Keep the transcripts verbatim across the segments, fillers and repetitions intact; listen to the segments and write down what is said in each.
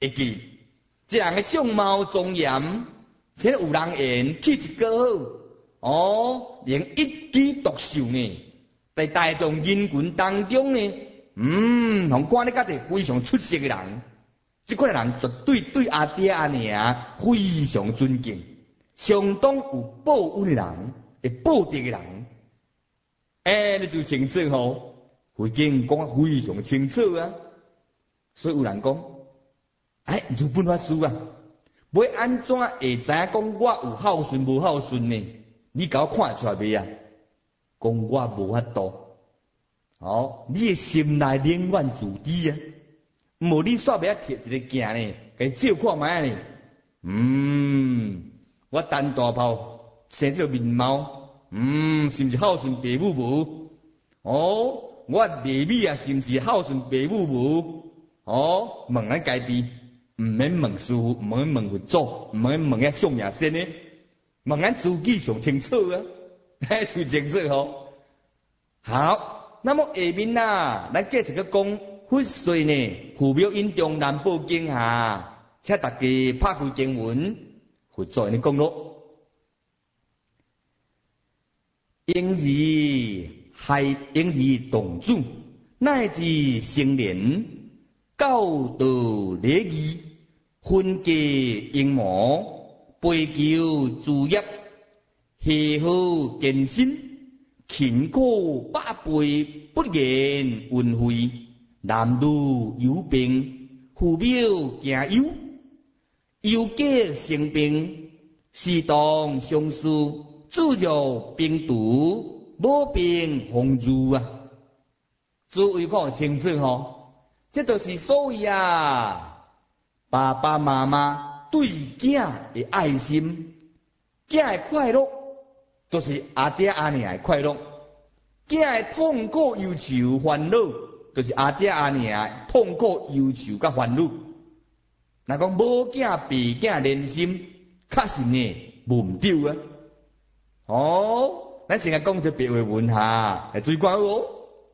会记，这人的相貌庄严，且有人缘，气质高好，哦，能一举独秀呢，在大众人群当中呢，嗯，同看咧，甲是非常出色的人，这款人绝对对阿爹阿娘非常尊敬，相当有报恩的人，会报德的人，哎，你就清楚吼，会经讲非常清楚啊，所以有人讲，哎，如本法师啊，要安怎会知影讲我有孝顺无孝顺呢？你甲我看出来未啊？讲我无法度。哦，你的心内冷暖自知啊！无你煞要摕一个镜呢，给照看卖呢。嗯，我单大炮生这个面貌，嗯，是毋是孝顺父母无？哦，我礼美啊，是毋是孝顺父母无？哦，问咱家己，毋免问师傅，毋免问佛祖，毋免问遐上爷先呢，问咱自己上清楚啊，嘿，最清楚吼。好。那么下面呐，咱继续去讲佛说呢，父母因中南部经下，请大家拍开经文，佛祖呢讲咯。应以害应以动主，乃至成年，教导礼仪，分界阴谋，背求诸业，系好健身。勤苦百倍，不言运费；男女有病，父母行忧，忧结生病，适当相思，自若病毒，无病风入啊！诸位看清楚吼，这就是所谓啊，爸爸妈妈对囝的爱心，囝的快乐。都是阿爹阿娘的快乐，囝的痛苦忧愁烦恼，就是阿爹阿娘痛苦忧愁甲烦恼。若讲无囝避囝连心，确实呢无毋对啊。哦，咱先来讲这白话文哈，来注意看哦。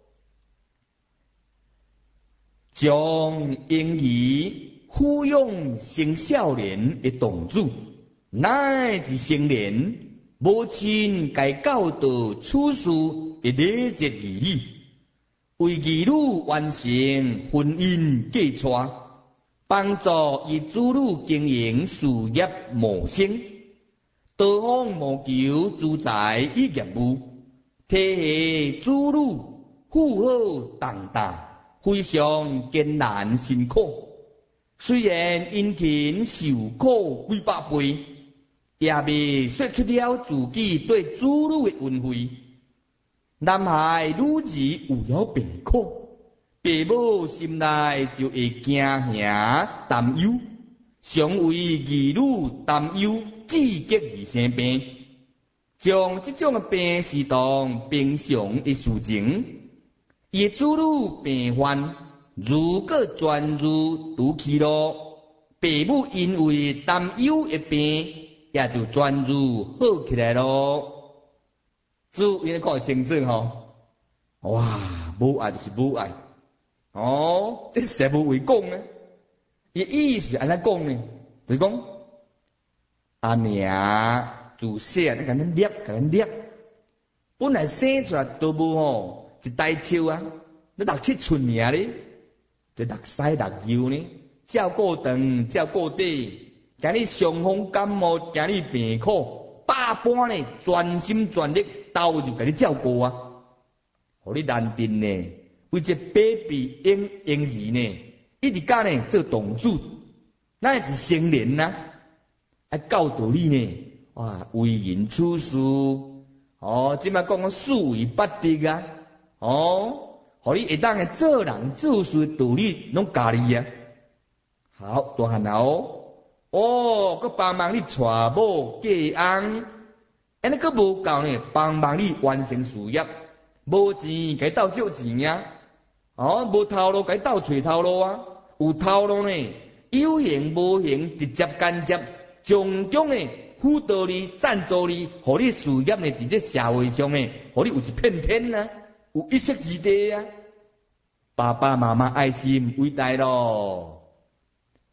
将婴儿抚养成少年的动作，乃至成年。母亲该教导处事的礼节义理，为儿女完成婚姻计划，帮助以子女经营事业谋生，多方谋求资财与业务，体系子女富好长大，非常艰难辛苦。虽然殷勤受苦几百倍。也未说出了自己对子女的恩惠。男孩女儿有了病苦，父母心内就会惊吓担忧，常为儿女担忧，至极而生病。将这种的病视当平常的事情，伊子女病患如果转入毒气咯，父母因为担忧的病。也就专注好起来咯。注意看清楚吼，哇，母爱就是母爱，哦，这是谁无为讲呢？伊意思安怎讲呢？就是讲阿娘自细啊，你甲咱捏，甲咱捏，本来生出来都无吼一大手啊，你六七寸尔咧，就六西六右呢，照顾长，照顾底。今日伤风感冒，今日病苦，百般呢全心全力，斗就甲你照顾啊，互你难定呢。为这 baby 婴婴儿呢，一直甲呢做动作，那是成年呐、啊，啊教导你呢，哇为人处事，哦，即摆讲讲四维八德啊，哦，互你会当个做人做事道理拢教你啊。好，大汉哦。哦，佮帮忙你娶某嫁翁，安尼佮无够呢，帮忙你完成事业，无钱该斗借钱呀，哦，无头路该斗找头路啊，有头路呢，有形无形，直接间接，种种呢辅导你、赞助你，互你事业呢伫这社会上呢，互你有一片天啊，有一席之地啊，爸爸妈妈爱心伟大咯。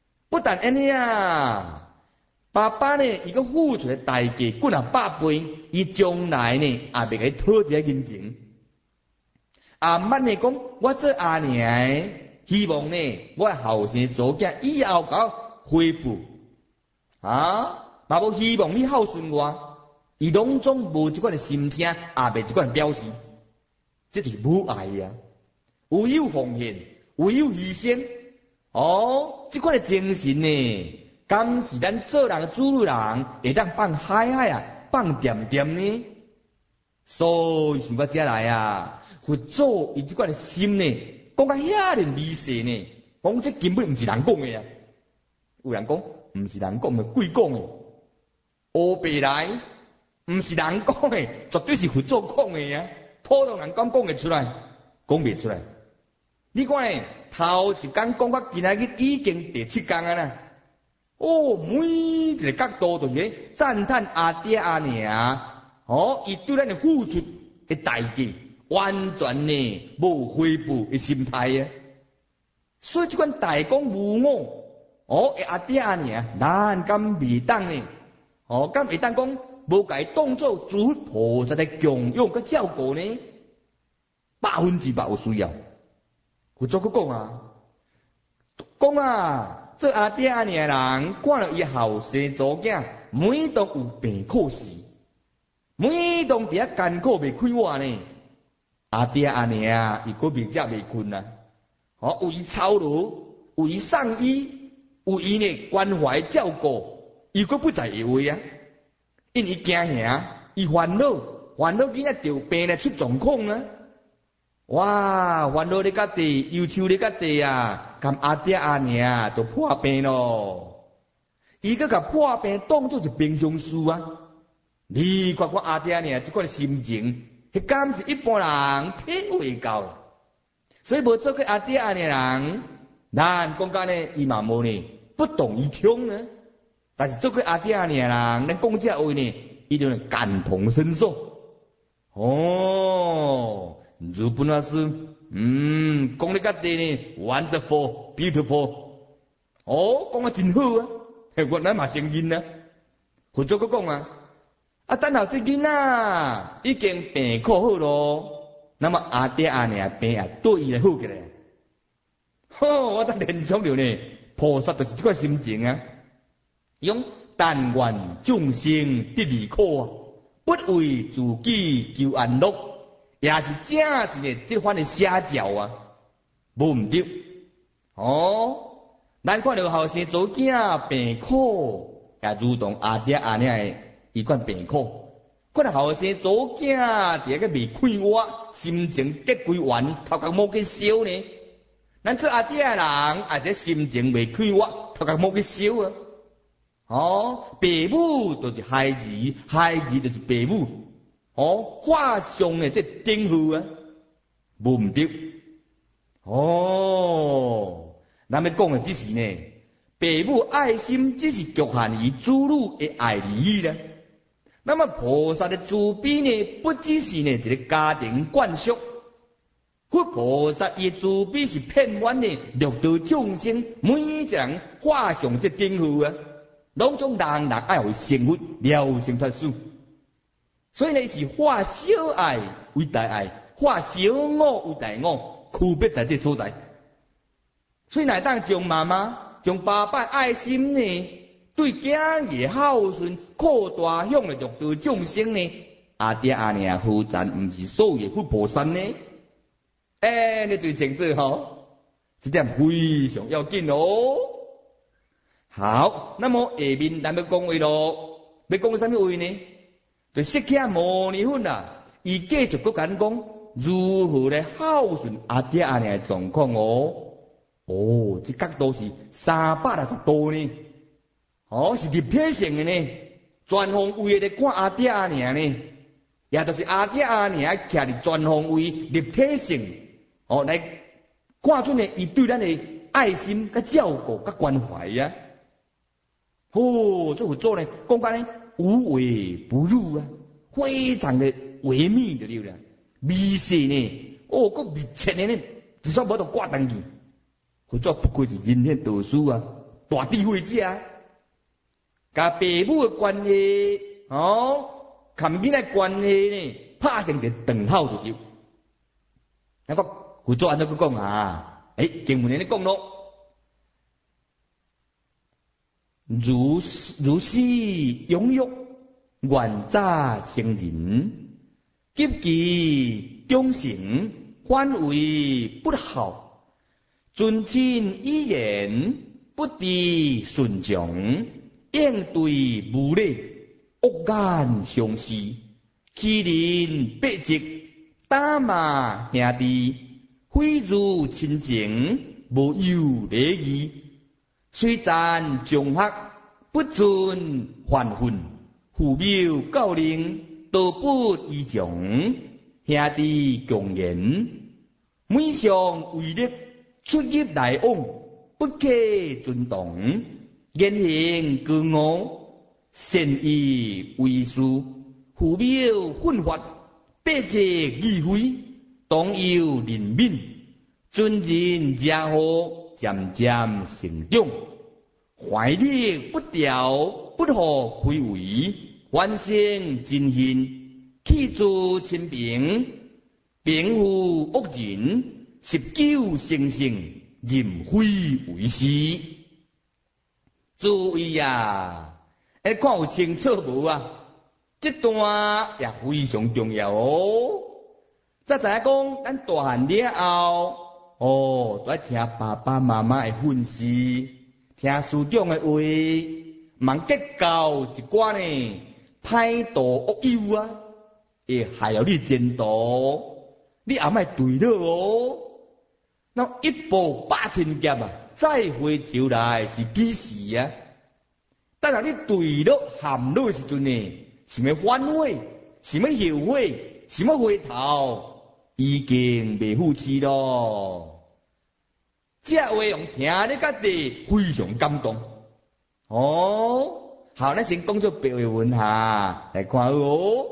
但安尼啊，爸爸呢，伊个付出的代价几啊百倍，伊将来呢也袂给讨一个人情。啊，慢呢讲，我做阿娘，希望呢，我后生做囝以后搞回报，啊，嘛无希望你孝顺我，伊拢总无即款的心声，也袂即款表示，这就是母爱啊，有有奉献，有有牺牲，哦，即款的精神呢，敢是咱做人主人会当放海海啊，放点点呢？所以想到遮来啊。佛祖伊即款的心呢，讲到遐尼微细呢，讲这根本毋是人讲的啊！有人讲毋是人讲的，鬼讲的，乌白来，毋是人讲的，绝对是佛祖讲的啊！普通人敢讲会出来，讲袂出来。你看呢，头一工讲到今仔日已经第七工啊啦！哦，每一个角度都是赞叹阿爹阿娘，哦，伊对咱的付出的代价。完全呢无回报的心态啊，所以这款大公无我，哦，阿爹阿娘，咱敢未当呢？哦，敢会当讲无甲伊当作诸菩萨的供养甲照顾呢？百分之百有需要。佛祖佫讲啊，讲啊，做阿爹阿娘的人，看了伊后生祖囝，每当有病苦时，每当伫遐艰苦未开活呢。阿爹阿娘，伊个未食未困啊！哦，有伊操劳，有伊送医，有伊呢关怀照顾，伊个不在下位啊！因伊惊吓，伊烦恼，烦恼囡仔着病来出状况啊！哇，烦恼咧甲地，忧愁咧甲地啊！咁阿爹阿娘都破病咯，伊个甲破病当作是平常事啊！你看看阿爹阿娘即款心情。迄敢是一般人体会到，所以无做过阿爹阿娘人，咱讲讲呢，伊嘛无呢不懂伊穷呢。但是做过阿爹阿娘人，咱讲这话呢，伊就感同身受。哦，日本老师，嗯，讲你个地呢 ，wonderful, beautiful， 哦，讲啊真好啊，我咱嘛承认啊，佛祖佫讲啊。啊，等候这囡仔已经病苦好咯，那么阿爹阿娘病也对伊来好起来。吼，我才联想到呢，菩萨就是这个心情啊，用但愿众生得离苦啊，不为自己求安乐，也是正是呢这番的写照啊，无毋对。哦，咱看到后生祖囝病苦，也如同阿爹阿娘的。伊款病苦，可能后生祖囝伫个未开活，心情结归完，头壳冇去烧呢。咱做阿爹的人，啊，这心情未开活，头壳冇去烧啊。哦，父母就是孩子，孩子就是父母。哦，画上的这顶负啊，无毋对。哦，咱要讲的只是呢，父母爱心只是局限于子女的爱而已啦。那么菩萨的慈悲呢，不只是呢一个家庭灌输，佛菩萨的慈悲是遍满的六道众生，每一个人画上这顶负啊，拢总人人爱为成佛了成脱事。所以呢是化小爱为大爱，化小我为大我，区别在这所在。所以乃当将妈妈、将爸爸爱心呢？对囝儿孝顺、扩大向的六道众生呢，阿爹阿娘负责毋是所有佛菩萨呢？哎，你最清楚吼，这点非常要紧哦。好，那么下面咱要讲话咯，要讲什么话呢？对释迦牟尼佛啊，伊继续搁讲讲如何来孝顺阿爹阿娘的状况哦。哦，这角度是三百六十度呢。哦，是立体性的呢，全方位的看阿爹阿娘呢，也就是阿爹阿娘徛伫全方位立体性，哦来看出呢，伊对咱的爱心、甲照顾、甲关怀呀。哦，这佛祖呢，讲讲呢无微不入啊，非常的微密的了，微细呢，哦，个密切的呢，至少无得挂登去。佛祖不愧是人天导师啊。 大智慧者，甲爸母的关系哦，甲囡仔关系呢，拍成一个长号就对。那个佛祖安怎去讲啊？诶，经文里咧讲咯。如如是养育，愿早成人，急其忠诚，反为不孝，尊亲以言，不知顺从，应对无礼，恶言相视，欺人百疾，打骂兄弟，毁辱亲情，无有礼仪。虽赞众学，不遵犯训，父母教令，道不依从，兄弟共言，每项为力，出入来往，不可尊重，言行高傲，善意为师，父母训法，百疾议会，当有怜悯，尊人家好。渐渐成长，怀力不掉，不可亏为，完成真心，气助亲平，平复恶人，十九成圣，任非为师。注意啊，哎，看有清楚无啊？这段也非常重要哦。再知影讲，咱大汉了后。哦，都爱听爸爸妈妈的训示，听师长的话，茫结交一寡呢歹道恶友啊，会害了你前途，你也莫对了哦。那一步八千劫啊，再回头来是几时啊？等下你对了陷落时阵呢，是要反悔，是要后悔，是要回头。已经未付气咯，这话用听你家己非常感动。哦，好，咱先讲做白话文哈，来看哦。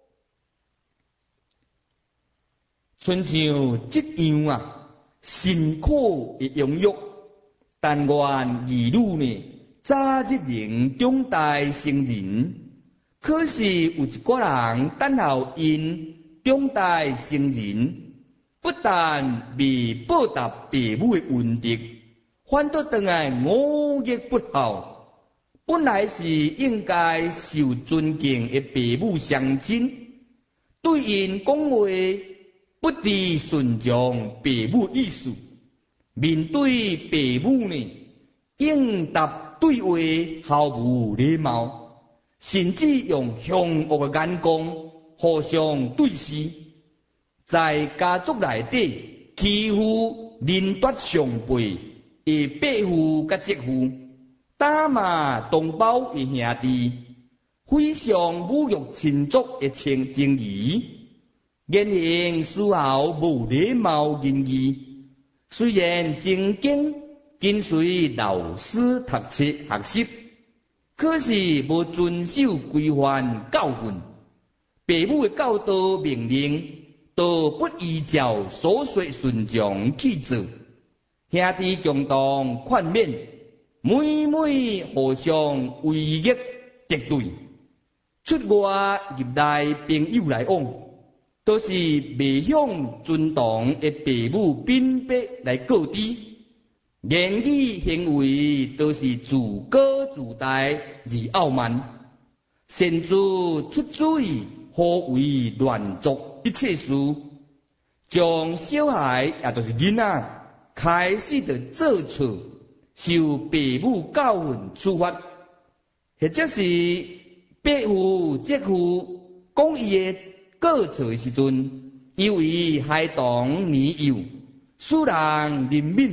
亲像这样啊，辛苦的养育，但愿儿女呢，早日能长大成人。可是有一个人等候因。长大成人，不但未报答父母的恩德，反倒当来五业不孝。本来是应该受尊敬的父母乡亲，对因讲话不知顺从父母意思，面对父母呢，应答对话毫无礼貌，甚至用凶恶的眼光。互相对视，在家族内底欺负邻夺上辈的伯父甲侄父，打骂同胞的兄弟，非常侮辱亲族的情情谊，言行丝毫无礼貌言语。虽然正经跟随老师读册学习，可是无遵守规范教训。父母的教导命令，都不依照所说顺从去做，兄弟共同劝勉，每每互相威胁敌对，出外入内朋友来往，都是未向尊重的父母品德来告知，言语行为都是自高自大而傲慢，甚至出主意。何为乱作一切事？将小孩也就是囡仔开始就做错，受父母教训处罚，或者是伯父、侄父讲伊的过错的时阵，因为孩童年幼，使人怜悯，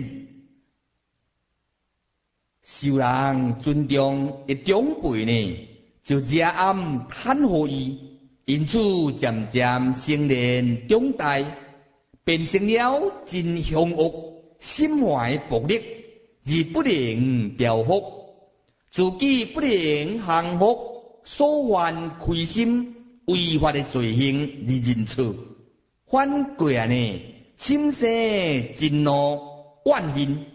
受人尊重的长辈呢，就热暗袒护伊。因此渐渐成年长大，变成了真凶恶、心怀暴力，而不能调伏，自己不能降服所犯亏心违法的罪行而认错，反过来呢，心生真怒怨恨，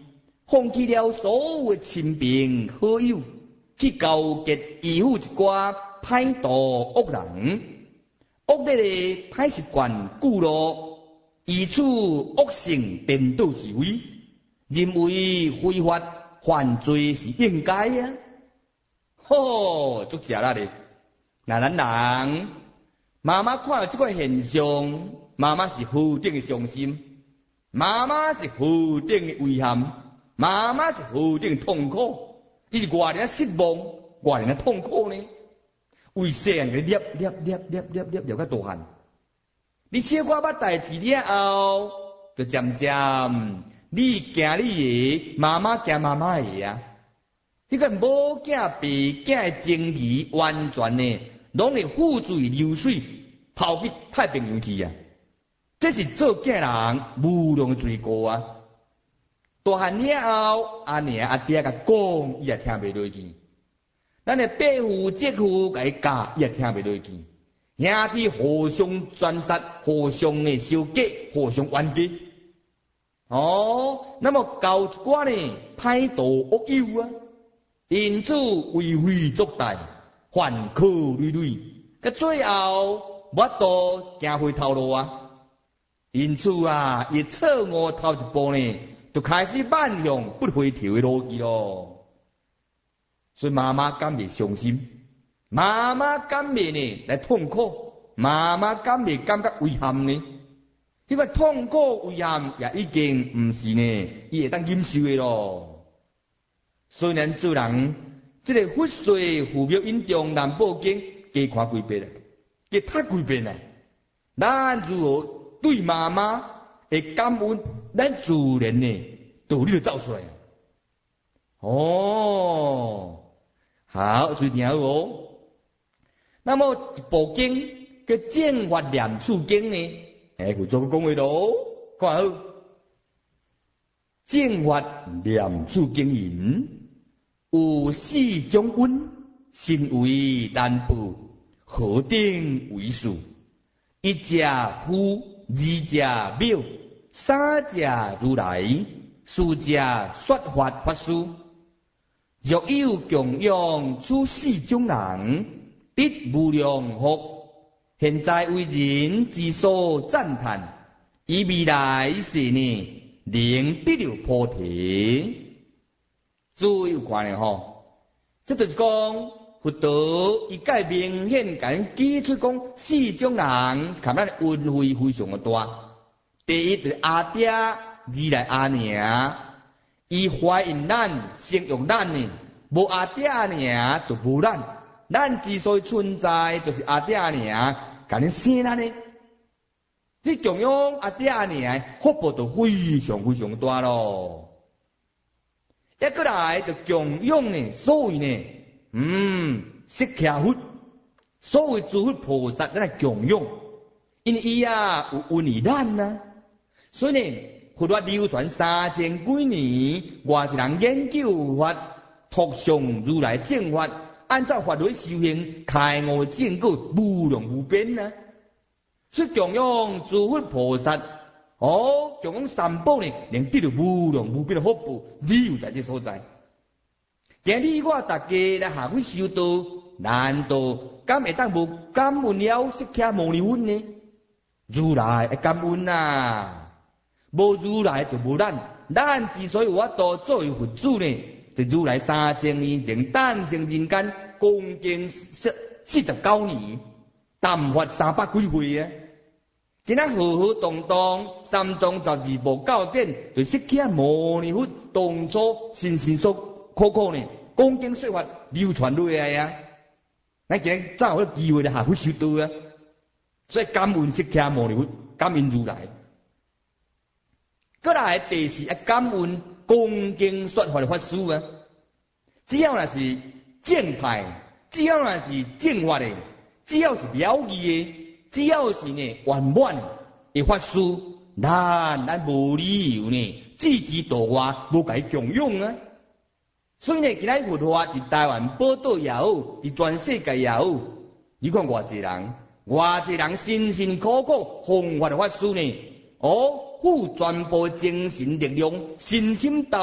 放弃了所有的亲朋好友，去交结依附一寡歹道恶人，恶劣的歹习惯固路，以此恶性颠倒是非，认为非法犯罪是应该啊！吼，足食力的。那咱人妈妈看到这个现象，妈妈是何等的伤心，妈妈是何等的遗憾，妈妈是何等的痛苦，伊是偌尔失望，偌尔痛苦呢？为细汉个捏捏捏捏捏捏捏到大汉，你小可捌代志了后，就渐渐你行你的，妈妈行妈妈的啊。迄个母囝爸囝的情义，完全呢，拢会付诸流水，抛去太平洋去啊！这是做囝人无量的罪过啊！大汉了后，阿娘阿爹甲讲，伊也听袂落去。咱的伯父姐夫甲伊教，伊也听袂落去。兄弟互相专杀，互相的相隔，互相冤家。哦，那么交一寡呢，歹道恶友啊！因此为非作歹，犯可累累，到最后无多行回头路啊！因此啊，伊错误头一步呢，就开始迈向不回头的路去咯。所以妈妈敢袂伤心，妈妈敢袂呢来痛苦，妈妈敢袂感觉遗憾呢？迄个痛苦遗憾也已经毋是呢，伊会当忍受的咯。虽然做人，这个佛说父母印中南宝经加看几遍啦，加读几遍啦。咱如何对妈妈会感恩，咱自然呢道理就走出来啊。哦，好，注意听好哦。那么一部经叫《正法念处经》呢，哎，佢做个讲话咯，看好。正法念处经言。有四种恩，身为难报，何等为数？一者夫，二者庙，三者如来，四者说法法师。若有供养此四种人，得无量福。现在为人之所赞叹，以未来世呢，能得了菩提。注意有关的吼，这就是讲佛陀伊介明显甲咱指出讲四种人，看咱恩惠非常的大。第一就是阿爹，二来阿娘，伊怀孕咱，生育咱呢，无阿爹阿娘就无咱。咱之所以存在，就是阿爹阿娘甲恁生咱呢。你供养阿爹阿娘，福报就非常非常大咯。一过来就供养呢，所谓呢，嗯，释迦佛，所谓诸佛菩萨在供养，因为伊啊有恩于咱啊，所以呢，佛法流传三千几年，外一人研究法，托上如来正法，按照法律修行，开悟正果，无量无边啊。所以供养诸佛菩萨。哦，就讲三宝呢，能得到无量无边的福报，理由在这所在。今日我大家来下去修道，难道敢会当无感恩了释迦牟尼佛呢？如来会感恩啊，无如来就无咱。咱之所以有法度作为佛祖呢，就如来三千年前诞生人间，恭敬四四十九年，谈法三百几岁啊。今仔浩浩荡荡，三藏十二部教典，就释迦牟尼佛当初辛辛所苦苦呢，讲经说法流传落来啊！咱今日早有机会来下去修道啊！所以感恩释迦牟尼佛，感恩如来。过来第四，要感恩讲经说法的法师啊！只要那是正派，只要那是正法的，只要是了义的。只要是呢圆满的法师，咱咱无理由呢自己度外，无甲伊供养啊。所以呢，今仔佛法伫台湾宝岛也好，伫全世界也好，你看偌济人，偌济人辛辛苦苦弘法的法师呢，哦，付全部精神力量，身心投入，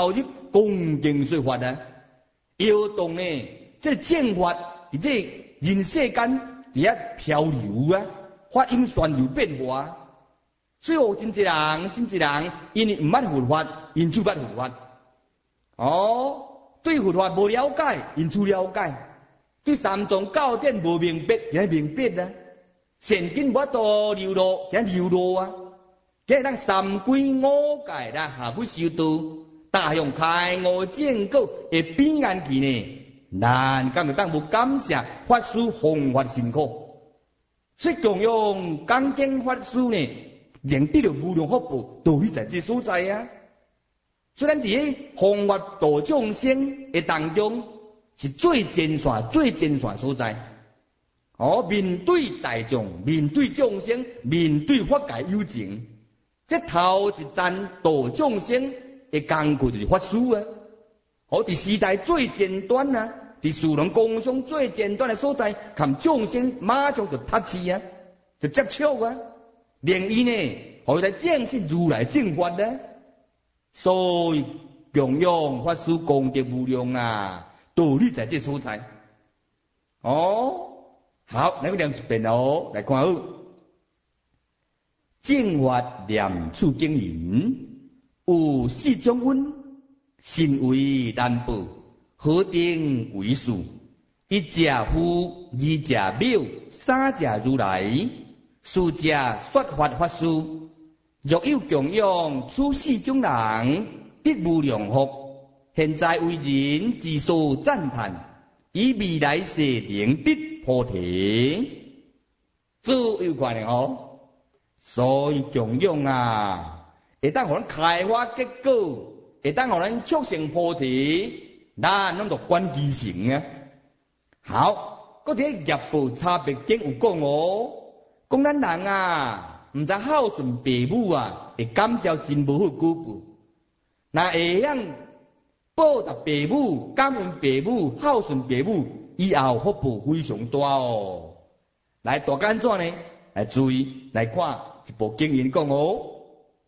恭敬说法啊，摇动呢，这正法伫这人世间伫遐漂流啊，法音旋流变化。所以有真济人，真济人，因为毋捌佛法，因就捌佛法。哦，对佛法无了解，因就了解；对三藏教典无明白，就明白啊。善根无多流露，就流露啊。即係咱三歸五戒啦，下不修道，大向開悟正果會必然期呢。咱敢會當無感謝法師弘法辛苦，所以供養講經法師呢，連得到無量福報，道理在這所在啊。所以咱伫咧弘法度眾生嘅當中，是最前線、最前線所在。哦，面對大眾，面對眾生，面對法界有情。即頭一站度眾生嘅工具就是法師啊！好，伫時代最前端啊，伫樹龍工商最前端嘅所在，含眾生馬上就ทั起啊，就接觸啊，令伊呢，互伊來證實如來正法啊。所以供養法師功德無量啊，道理在這所在。哦，好，嚟念一遍哦，來看好。正法念處經言，有四種恩，信為難報，何定為數？一者父，二者廟，三者如來，四者說法法師。若有供養此四種人，得無量福。現在為人之所讚歎，以未來世能得菩提。這有關係哦。所以供養啊，會當互咱開花結果，會當互咱促成菩提，咱攏就觀其成啊。好，嗰啲業報差別經有講哦，講咱人啊，毋知孝順父母啊，會感召真無好果報。若會曉報答父母、感恩父母、孝順父母，以後福報非常大哦。來，大簡怎呢？來注意來看。一部經言講哦，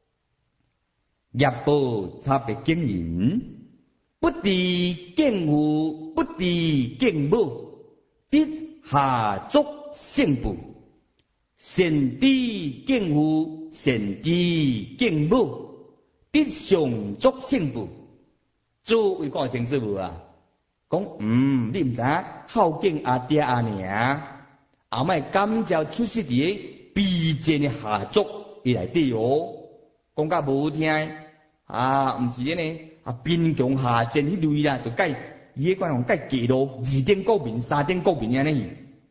業報差別經言，不知敬父，不知敬母，得下足聖報；善知敬父，善知敬母，得上足聖報。諸位講清楚無啊？講嗯，你毋知孝敬阿爹阿娘，後擺感召出世佇必見嘅下足伊內底哦，講甲無聽啊，毋是呢啊，貧窮下賤迄類啦，就計伊迄款用計記錄二等國民、三等國民安尼。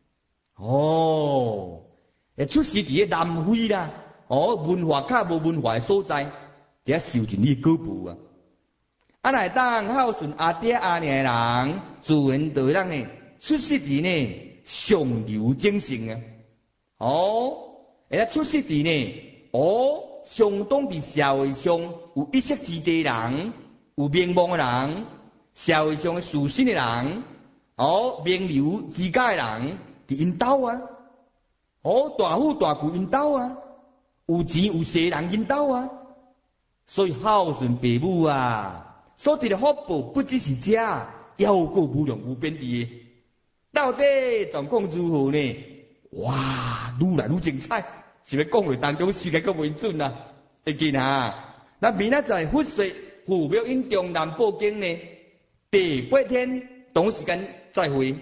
哦，誒出世佇個南非啦，哦文化較無文化嘅所在，伫遐受盡伊果報啊。啊，來當孝順阿爹阿娘嘅人，自然就讓呢出世佇呢上流精神啊。哦。而出世佇呢，哦，相當佇社會上有一席之地人，有名望嘅人，社會上嘅屬性嘅人，哦，名流之家嘅人，佇因兜啊，哦，大富大貴因兜啊，有錢有勢人因兜啊，所以孝順父母啊，所得嘅福報不只是這，猶過無量無邊地。到底狀況如何呢？哇，愈來愈精彩！是要講話當中時間夠未準啊！會記啊！咱明仔載佛說父母應中南報經呢，第八天同時間再會。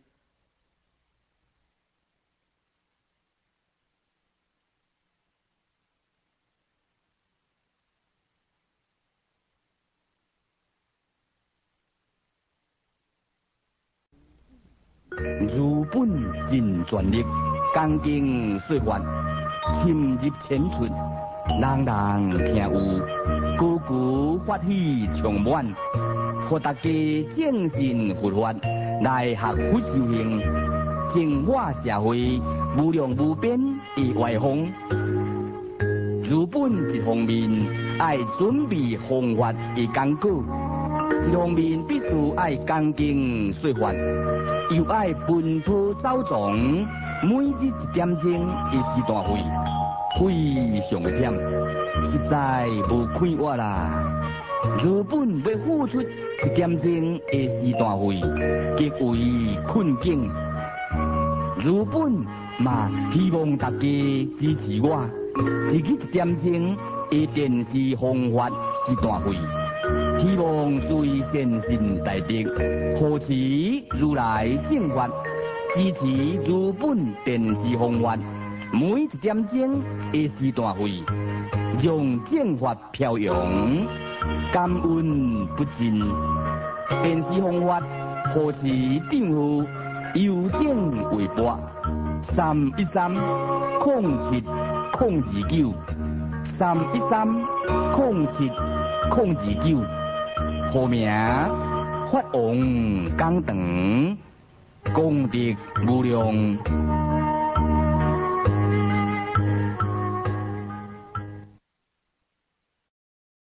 如本盡全力，恭敬說法，深入淺出，人人聽有，句句法喜充滿，互大家正信佛法，來學佛修行，淨化社會，無量無邊的外風。如本一方面，愛準備弘法的功果。一方面必須愛恭敬說法，又愛奔波走藏，每日一點鐘的時段會，非常的忝，實在無快活啦。 如本要付出一点钟的时段费，极为困境。如本嘛希望大家支持我，自己一点钟的电视方法时段费，希望随善心大德，护持如来正法，支持如本电视方法，每一点钟的时段费，让正法飘扬，感恩不尽。电视方法护持政府邮政微博三一三空七空二九三一三空七空二九，号名法王讲堂，功德无量。